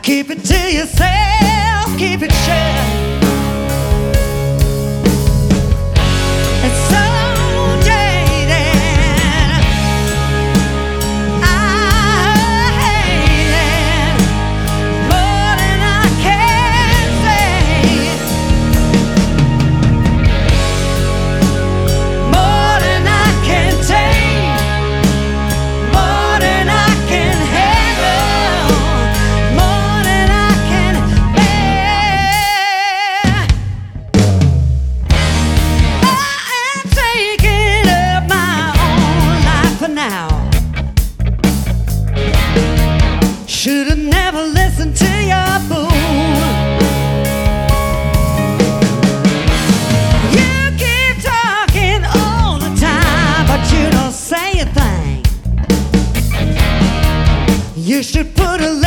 Keep it to yourself, keep it shut. It's so jaded. I hate it more than I can say, more than I can take, more than I can handle, more than I can bear. I am taking up my own life for now. Should've never listened to your fool. You keep talking all the time, but you don't say a thing. You should put a